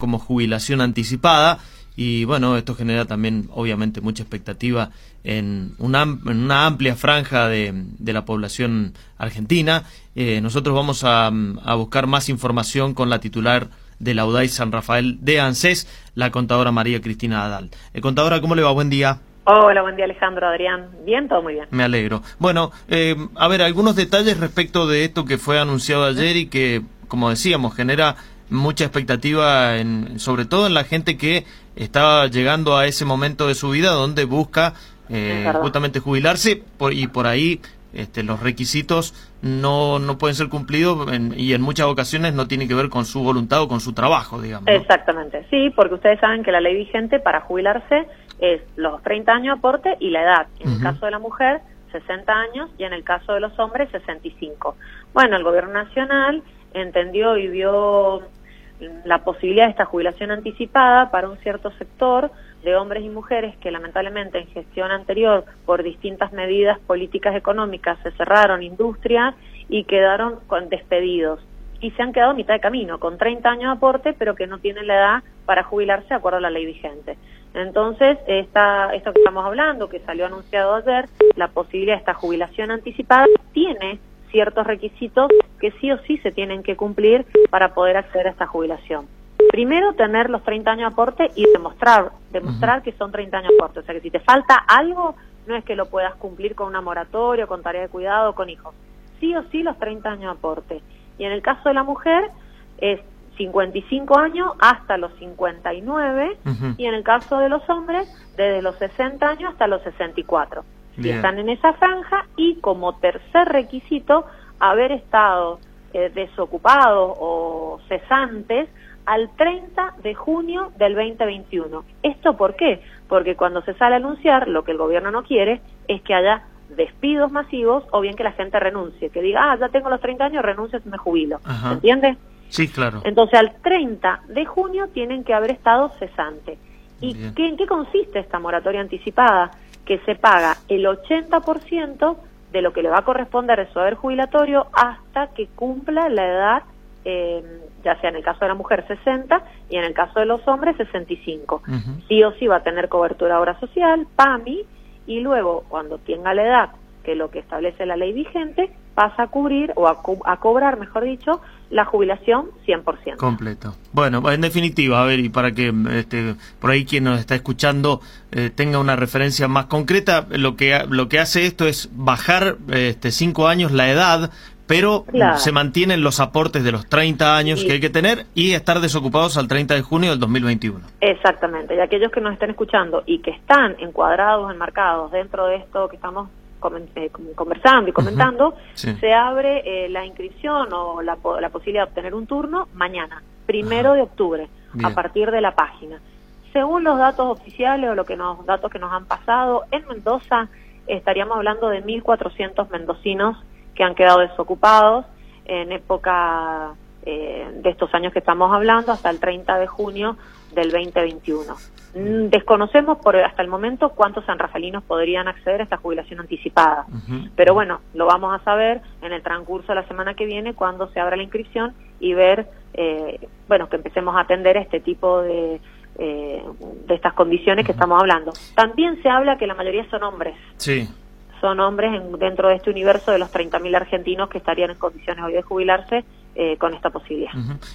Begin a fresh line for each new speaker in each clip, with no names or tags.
como jubilación anticipada. Y bueno, esto genera también, obviamente, mucha expectativa en una amplia franja de la población argentina. Nosotros vamos a buscar más información con la titular de la UDAI San Rafael de ANSES, la contadora María Cristina Adal. Contadora, ¿cómo le va? Buen día.
Hola, buen día, Alejandro, Adrián. Bien, todo muy bien.
Me alegro. Bueno, a ver, algunos detalles respecto de esto que fue anunciado ayer y que, como decíamos, genera mucha expectativa, sobre todo en la gente que está llegando a ese momento de su vida donde busca justamente jubilarse y por ahí los requisitos no pueden ser cumplidos y en muchas ocasiones no tiene que ver con su voluntad o con su trabajo, digamos, ¿no?
Exactamente, sí, porque ustedes saben que la ley vigente para jubilarse es los 30 años de aporte y la edad. En el caso de la mujer, 60 años, y en el caso de los hombres, 65. Bueno, el gobierno nacional entendió y vio la posibilidad de esta jubilación anticipada para un cierto sector de hombres y mujeres que lamentablemente en gestión anterior, por distintas medidas políticas económicas, se cerraron industrias y quedaron despedidos. Y se han quedado a mitad de camino, con 30 años de aporte, pero que no tienen la edad para jubilarse de acuerdo a la ley vigente. Entonces, esto que estamos hablando, que salió anunciado ayer, la posibilidad de esta jubilación anticipada, tiene ciertos requisitos que sí o sí se tienen que cumplir para poder acceder a esta jubilación. Primero, tener los 30 años de aporte y demostrar que son 30 años de aporte. O sea, que si te falta algo, no es que lo puedas cumplir con una moratoria, con tarea de cuidado, con hijos. Sí o sí los 30 años de aporte. Y en el caso de la mujer, es 55 años hasta los 59, y en el caso de los hombres, desde los 60 años hasta los 64. Si están en esa franja, y como tercer requisito, haber estado desocupados o cesantes al 30 de junio del 2021. ¿Esto por qué? Porque cuando se sale a anunciar, lo que el gobierno no quiere es que haya despidos masivos o bien que la gente renuncie, que diga, ya tengo los 30 años, renuncio, me jubilo. ¿Se entiende?
Sí, claro.
Entonces, al 30 de junio tienen que haber estado cesantes. ¿Y en qué consiste esta moratoria anticipada? Que se paga el 80% de lo que le va a corresponder de su haber jubilatorio hasta que cumpla la edad, ya sea en el caso de la mujer 60 y en el caso de los hombres 65. Sí o sí va a tener cobertura de obra social, PAMI, y luego cuando tenga la edad, que es lo que establece la ley vigente, pasa a cubrir o a cobrar, mejor dicho, la jubilación 100%.
Completo. Bueno, en definitiva, a ver, y para que por ahí quien nos está escuchando tenga una referencia más concreta, lo que hace esto es bajar 5 años la edad, pero se mantienen los aportes de los 30 años que hay que tener y estar desocupados al 30 de junio del 2021.
Exactamente, y aquellos que nos estén escuchando y que están encuadrados, enmarcados dentro de esto que estamos conversando y comentando, se abre la inscripción o la posibilidad de obtener un turno mañana, 1 de octubre, a partir de la página. Según los datos oficiales o datos que nos han pasado, en Mendoza estaríamos hablando de 1.400 mendocinos que han quedado desocupados en época de estos años que estamos hablando, hasta el 30 de junio del 2021. Desconocemos hasta el momento cuántos sanrafalinos podrían acceder a esta jubilación anticipada, pero bueno, lo vamos a saber en el transcurso de la semana que viene cuando se abra la inscripción y ver, que empecemos a atender este tipo de estas condiciones que estamos hablando. También se habla que la mayoría son hombres.
Sí.
Son hombres dentro de este universo de los 30.000 argentinos que estarían en condiciones hoy de jubilarse con esta posibilidad.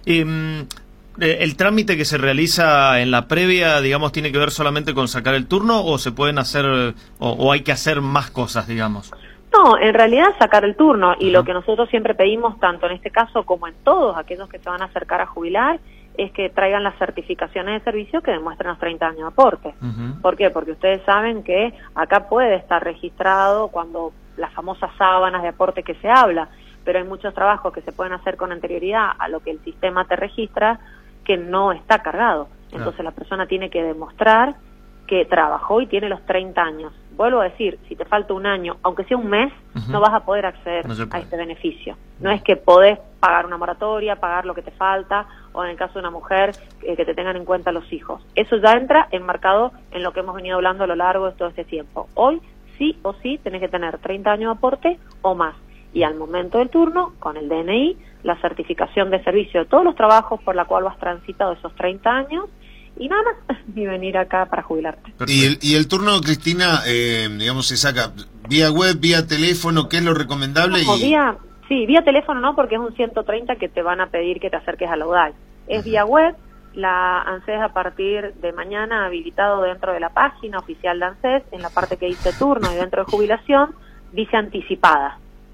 ¿El trámite que se realiza en la previa, digamos, tiene que ver solamente con sacar el turno o se pueden hacer o hay que hacer más cosas, digamos?
No, en realidad sacar el turno, y lo que nosotros siempre pedimos, tanto en este caso como en todos aquellos que se van a acercar a jubilar, es que traigan las certificaciones de servicio que demuestren los 30 años de aporte. ¿Por qué? Porque ustedes saben que acá puede estar registrado cuando las famosas sábanas de aporte que se habla, pero hay muchos trabajos que se pueden hacer con anterioridad a lo que el sistema te registra que no está cargado. Entonces la persona tiene que demostrar que trabajó y tiene los 30 años. Vuelvo a decir, si te falta un año, aunque sea un mes, no vas a poder acceder a este beneficio. No es que podés pagar una moratoria, pagar lo que te falta, o en el caso de una mujer, que te tengan en cuenta los hijos. Eso ya entra enmarcado en lo que hemos venido hablando a lo largo de todo este tiempo. Hoy, sí o sí, tenés que tener 30 años de aporte o más. Y al momento del turno, con el DNI, la certificación de servicio de todos los trabajos por la cual vas transitado esos 30 años, y nada más, y venir acá para jubilarte.
Y el turno, Cristina, digamos, se saca vía web, vía teléfono, ¿qué es lo recomendable?
Vía teléfono no, porque es un 130 que te van a pedir que te acerques a la UDAI. Es vía web. La ANSES a partir de mañana habilitado dentro de la página oficial de ANSES, en la parte que dice turno y dentro de jubilación, dice anticipada.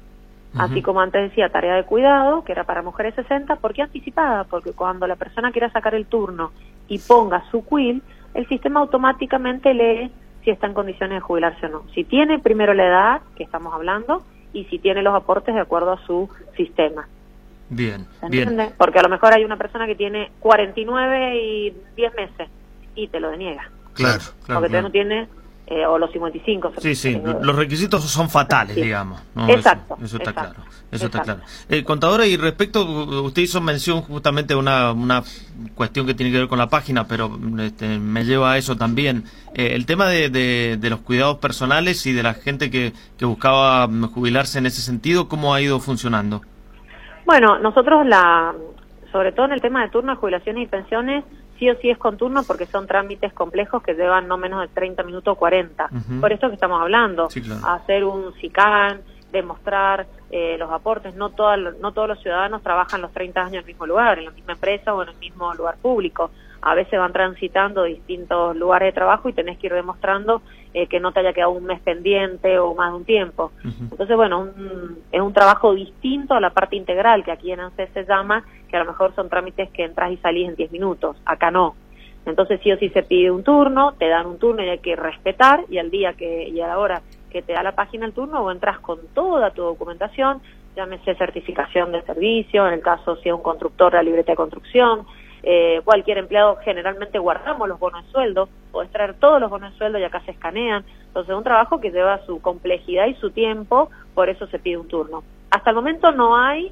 Así como antes decía tarea de cuidado, que era para mujeres 60, ¿por qué anticipada? Porque cuando la persona quiera sacar el turno y ponga su quill, el sistema automáticamente lee si está en condiciones de jubilarse o no. Si tiene primero la edad, que estamos hablando, y si tiene los aportes de acuerdo a su sistema.
Bien,
bien. Porque a lo mejor hay una persona que tiene 49 y 10 meses y te lo deniega.
Claro.
Porque todavía no tiene, o los 55.
Sí, los requisitos son fatales, digamos, ¿no?
Exacto.
Eso está claro. Está claro. Contadora, y respecto, usted hizo mención justamente de una cuestión que tiene que ver con la página, pero me lleva a eso también. El tema de los cuidados personales y de la gente que buscaba jubilarse en ese sentido, ¿cómo ha ido funcionando?
Bueno, nosotros sobre todo en el tema de turnos, jubilaciones y pensiones, sí o sí es con turno porque son trámites complejos que llevan no menos de 30 minutos o 40. Por esto que estamos hablando,
sí, claro.
Hacer un SICAN, demostrar los aportes. No todos los ciudadanos trabajan los 30 años en el mismo lugar, en la misma empresa o en el mismo lugar público. A veces van transitando distintos lugares de trabajo y tenés que ir demostrando que no te haya quedado un mes pendiente o más de un tiempo. Entonces, bueno, es un trabajo distinto a la parte integral, que aquí en ANSES se llama, que a lo mejor son trámites que entras y salís en 10 minutos. Acá no. Entonces, sí o sí se pide un turno, te dan un turno y hay que respetar, y al día y a la hora que te da la página el turno, o entras con toda tu documentación, llámese certificación de servicio, en el caso si es un constructor, la libreta de construcción, cualquier empleado, generalmente guardamos los bonos de sueldo, podés traer todos los bonos de sueldo y acá se escanean. Entonces es un trabajo que lleva su complejidad y su tiempo, por eso se pide un turno. Hasta el momento no hay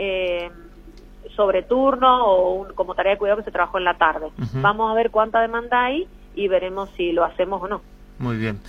sobreturno o como tarea de cuidado que se trabajó en la tarde. Vamos a ver cuánta demanda hay y veremos si lo hacemos o no.
Muy bien.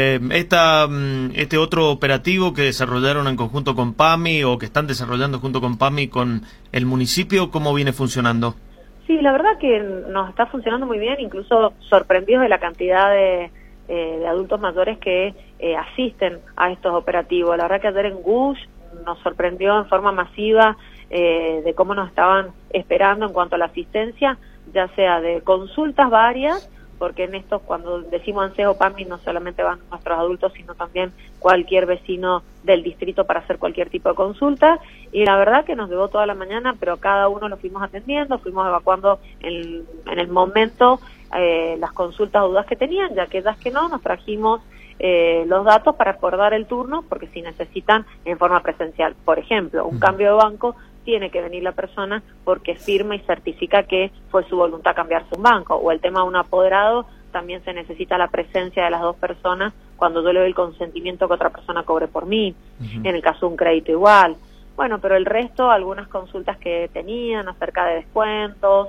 Este otro operativo que desarrollaron en conjunto con PAMI o que están desarrollando junto con PAMI con el municipio, ¿cómo viene funcionando?
Sí, la verdad que nos está funcionando muy bien, incluso sorprendidos de la cantidad de adultos mayores que asisten a estos operativos. La verdad que ayer en Gush nos sorprendió en forma masiva de cómo nos estaban esperando en cuanto a la asistencia, ya sea de consultas varias, porque en estos, cuando decimos ANSES o PAMI, no solamente van nuestros adultos, sino también cualquier vecino del distrito para hacer cualquier tipo de consulta, y la verdad que nos llevó toda la mañana, pero cada uno lo fuimos atendiendo, fuimos evacuando en el momento las consultas o dudas que tenían, ya que que no, nos trajimos los datos para acordar el turno, porque si necesitan en forma presencial, por ejemplo, un cambio de banco, tiene que venir la persona porque firma y certifica que fue su voluntad cambiarse un banco, o el tema de un apoderado, también se necesita la presencia de las dos personas cuando yo le doy el consentimiento que otra persona cobre por mí, en el caso de un crédito igual. Bueno, pero el resto, algunas consultas que tenían acerca de descuentos,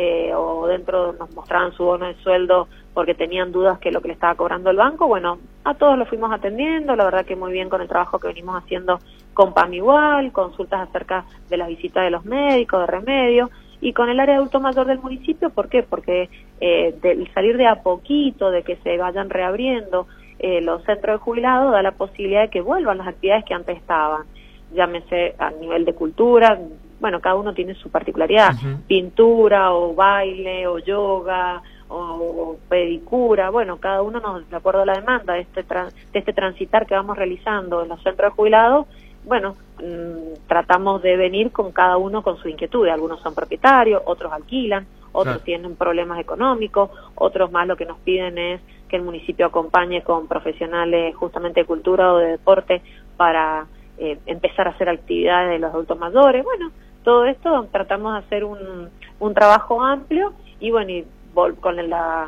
o dentro nos mostraban su bono de sueldo porque tenían dudas que lo que le estaba cobrando el banco, bueno, a todos lo fuimos atendiendo, la verdad que muy bien con el trabajo que venimos haciendo con PAM igual, consultas acerca de las visitas de los médicos, de remedio, y con el área de adulto mayor del municipio, ¿por qué? Porque del salir de a poquito, de que se vayan reabriendo los centros de jubilados, da la posibilidad de que vuelvan las actividades que antes estaban, llámese a nivel de cultura, bueno, cada uno tiene su particularidad, pintura o baile o yoga o pedicura, bueno, cada uno de acuerdo a la demanda de este transitar que vamos realizando en los centros de jubilados, bueno, tratamos de venir con cada uno con su inquietud, algunos son propietarios, otros alquilan, otros tienen problemas económicos, otros más lo que nos piden es que el municipio acompañe con profesionales justamente de cultura o de deporte para empezar a hacer actividades de los adultos mayores, bueno, todo esto tratamos de hacer un trabajo amplio y bueno, y con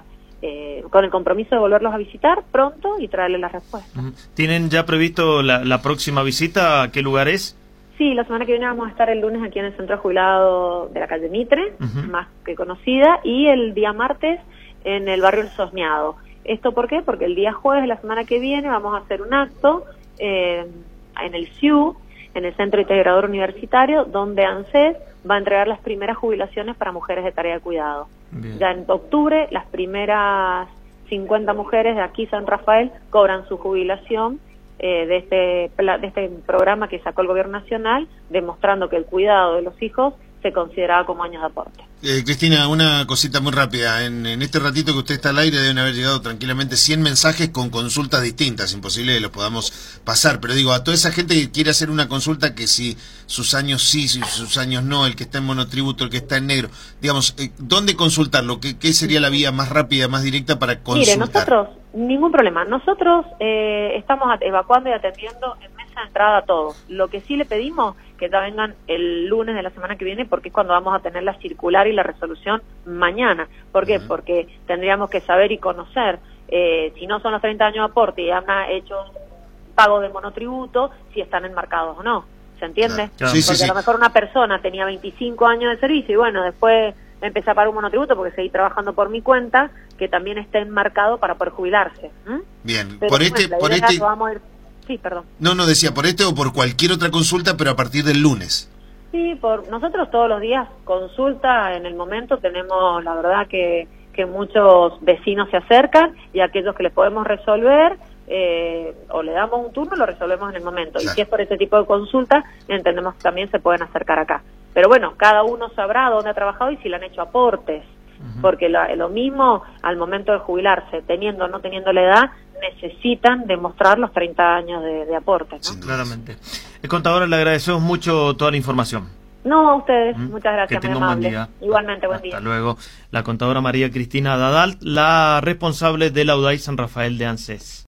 el compromiso de volverlos a visitar pronto y traerles las respuestas.
¿Tienen ya previsto la próxima visita? ¿A qué lugar es?
Sí, la semana que viene vamos a estar el lunes aquí en el Centro de Jubilado de la calle Mitre, más que conocida, y el día martes en el barrio El Sosneado. ¿Esto por qué? Porque el día jueves de la semana que viene vamos a hacer un acto en el CIU, en el Centro Integrador Universitario, donde ANSES va a entregar las primeras jubilaciones para mujeres de tarea de cuidado.
Bien.
Ya en octubre, las primeras 50 mujeres de aquí San Rafael cobran su jubilación de este programa que sacó el Gobierno Nacional, demostrando que el cuidado de los hijos se consideraba como años de aporte.
Cristina, una cosita muy rápida. En este ratito que usted está al aire deben haber llegado tranquilamente 100 mensajes con consultas distintas. Imposible que los podamos pasar. Pero digo, a toda esa gente que quiere hacer una consulta, que si sus años sí, si sus años no, el que está en monotributo, el que está en negro, digamos, ¿dónde consultarlo? ¿Qué sería la vía más rápida, más directa para consultar?
Mire, nosotros, ningún problema. Nosotros estamos evacuando y atendiendo en mesa de entrada a todos. Lo que sí le pedimos que ya vengan el lunes de la semana que viene, porque es cuando vamos a tener la circular y la resolución mañana. ¿Por qué? Porque tendríamos que saber y conocer, si no son los 30 años de aporte y han hecho un pago de monotributo, si están enmarcados o no. ¿Se entiende?
Claro.
Sí,
Porque a lo mejor una persona tenía 25 años de servicio y bueno, después empecé a pagar un monotributo porque seguí trabajando por mi cuenta, que también esté enmarcado para poder jubilarse.
Bien,
Pero,
por
bueno,
este...
vamos a ir... Sí, perdón.
No, decía por este o por cualquier otra consulta, pero a partir del lunes.
Sí, nosotros todos los días consulta, en el momento tenemos, la verdad que muchos vecinos se acercan y aquellos que les podemos resolver, o le damos un turno, lo resolvemos en el momento.
Claro.
Y si es por ese tipo de consulta, entendemos que también se pueden acercar acá. Pero bueno, cada uno sabrá dónde ha trabajado y si le han hecho aportes. Porque lo mismo al momento de jubilarse, teniendo o no teniendo la edad, necesitan demostrar los 30 años de aporte, ¿no?
Sí,
Claramente. Contadora, le agradecemos mucho toda la información.
No, a ustedes, muchas gracias,
Que tenga
muy
un buen
amable.
día.
Igualmente, buen día.
Hasta luego. La contadora María Cristina Dadalt, la responsable de la UDAI San Rafael de ANSES.